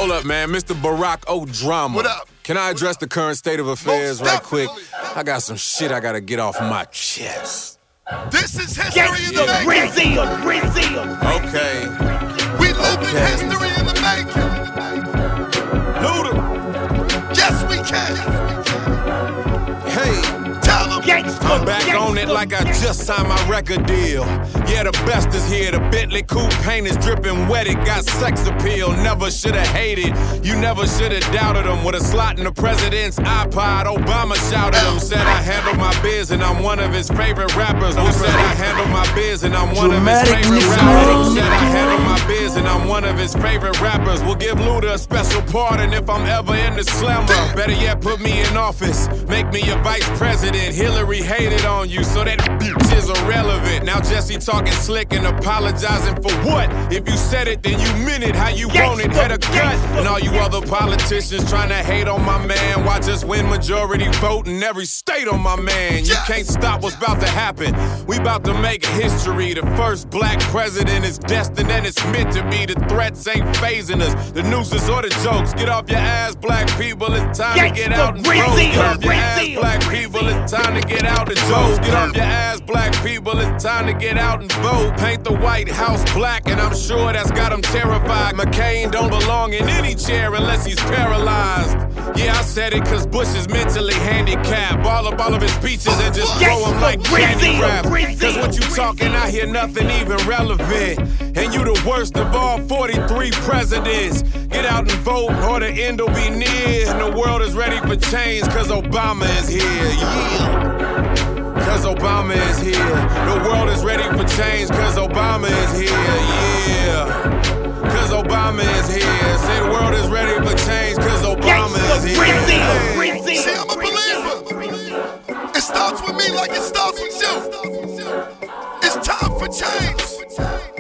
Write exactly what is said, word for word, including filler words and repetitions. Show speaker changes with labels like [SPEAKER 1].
[SPEAKER 1] Hold up, man. Mister Barack O'Drama.
[SPEAKER 2] What up?
[SPEAKER 1] Can I address the current state of affairs
[SPEAKER 2] Most
[SPEAKER 1] right quick?
[SPEAKER 2] definitely.
[SPEAKER 1] I got some shit I gotta get off my chest.
[SPEAKER 2] This is history in the making.
[SPEAKER 3] Brazil, Brazil.
[SPEAKER 1] Okay.
[SPEAKER 2] We live in
[SPEAKER 1] Okay.
[SPEAKER 2] history in the making.
[SPEAKER 1] Luda.
[SPEAKER 2] Yes, we can.
[SPEAKER 1] Hey.
[SPEAKER 2] Tell them.
[SPEAKER 1] I'm back on it like I just signed my record deal. Yeah, the best is here. The Bentley coupe paint is dripping wet. It got sex appeal. Never should've hated. You never should've doubted him. With a slot in the president's iPod, Obama shouted him. Said I handle my biz and I'm one of his favorite rappers. Who said I handle my biz and I'm one of his favorite rappers? Who said I handle my biz and I'm one of his favorite rappers? We'll give Luda a special pardon if I'm ever in the slammer. Better yet, put me in office. Make me your vice president. Hillary hated on you, so that bitch is irrelevant. Now Jesse talking slick and apologizing for what? If you said it, then you meant it how you want it. Had a gut. And all you other politicians trying to hate on my man, watch us win majority vote in every state on my man. You can't stop what's about to happen. We about to make history. The first black president is destined and it's meant to be. The threats ain't phasing us. The nooses or the jokes. Get off your ass, black people. It's time to get out and vote. Get off your ass, black people. It's time to get out and vote. Get off your ass, black people. It's time to get out and vote. Paint the White House black, and I'm sure that's got them terrified. McCain don't belong in any chair unless he's paralyzed. Yeah, I said it cause Bush is mentally handicapped. Ball up all of his speeches and just throw them like candy wrap. Cause what you talking, I hear nothing even relevant. And you the worst of all forty-three presidents. Get out and vote or the end will be near. And the world is ready for change cause Obama is here. Yeah. Cause Obama is here. The world is ready for change cause Obama is here. Yeah. Cause Obama is here. Say the world is ready for change cause Obama is here. Hey.
[SPEAKER 2] See, I'm a believer. It starts with me like it starts with you. It's time for change.